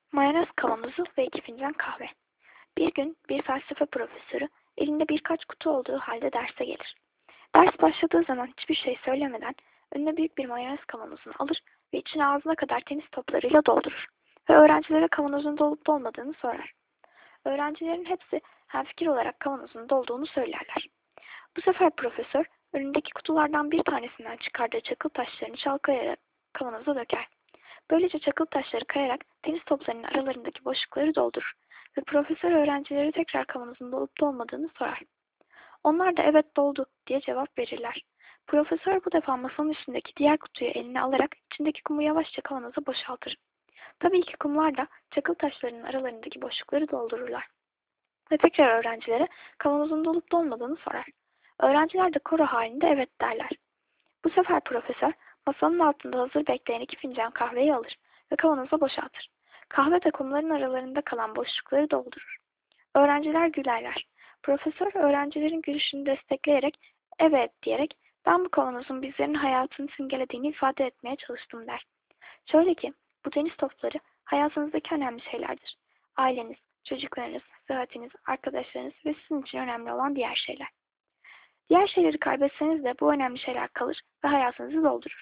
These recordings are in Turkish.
Mayonez kavanozu ve 2 fincan kahve. Bir gün bir felsefe profesörü elinde birkaç kutu olduğu halde derse gelir. Ders başladığı zaman hiçbir şey söylemeden önüne büyük bir mayonez kavanozunu alır ve içine ağzına kadar tenis toplarıyla doldurur ve öğrencilere kavanozun dolup dolmadığını sorar. Öğrencilerin hepsi hemfikir olarak kavanozun dolduğunu söylerler. Bu sefer profesör önündeki kutulardan bir tanesinden çıkardığı çakıl taşlarını çalkalayarak kavanoza döker. Böylece çakıl taşları kayarak tenis toplarının aralarındaki boşlukları doldurur ve profesör öğrencilere tekrar kavanozun dolup dolmadığını sorar. Onlar da evet doldu diye cevap verirler. Profesör bu defa masanın üstündeki diğer kutuyu eline alarak içindeki kumu yavaşça kavanoza boşaltır. Tabii ki kumlar da çakıl taşlarının aralarındaki boşlukları doldururlar. Ve tekrar öğrencilere kavanozun dolup dolmadığını sorar. Öğrenciler de koro halinde evet derler. Bu sefer profesör masanın altında hazır bekleyen 2 fincan kahveyi alır ve kavanoza boşaltır. Kahve de kumların aralarında kalan boşlukları doldurur. Öğrenciler gülerler. Profesör öğrencilerin gülüşünü destekleyerek evet diyerek ben bu kavanozun bizlerin hayatını simgelediğini ifade etmeye çalıştım der. Şöyle ki bu tenis topları hayatınızdaki önemli şeylerdir. Aileniz, çocuklarınız, sıhhatiniz, arkadaşlarınız ve sizin için önemli olan diğer şeyler. Diğer şeyleri kaybetseniz de bu önemli şeyler kalır ve hayatınızı doldurur.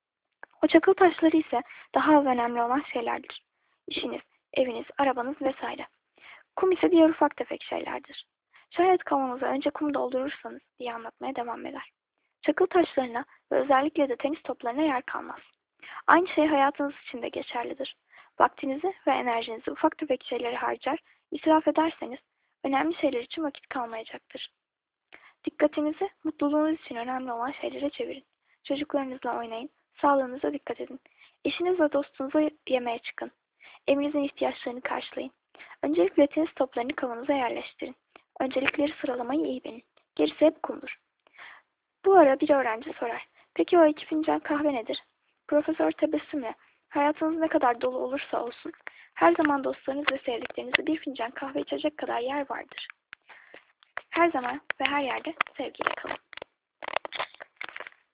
O çakıl taşları ise daha az önemli olan şeylerdir. İşiniz, eviniz, arabanız vesaire. Kum ise diğer ufak tefek şeylerdir. Şayet kavanoza önce kum doldurursanız diye anlatmaya devam eder. Çakıl taşlarına ve özellikle de tenis toplarına yer kalmaz. Aynı şey hayatınız için de geçerlidir. Vaktinizi ve enerjinizi ufak tefek şeylere harcar, israf ederseniz önemli şeyler için vakit kalmayacaktır. Dikkatinizi mutluluğunuz için önemli olan şeylere çevirin. Çocuklarınızla oynayın, sağlığınıza dikkat edin. Eşinizle dostunuzla yemeğe çıkın. Evinizin ihtiyaçlarını karşılayın. Öncelikle tenis toplarını kavanoza yerleştirin. Öncelikleri sıralamayı iyi bilin. Gerisi hep kumdur. Bu ara bir öğrenci sorar. Peki o 2 fincan kahve nedir? Profesör tebessümle, hayatınız ne kadar dolu olursa olsun, her zaman dostlarınız ve sevdiklerinizle 1 fincan kahve içecek kadar yer vardır. Her zaman ve her yerde sevgiyle kalın.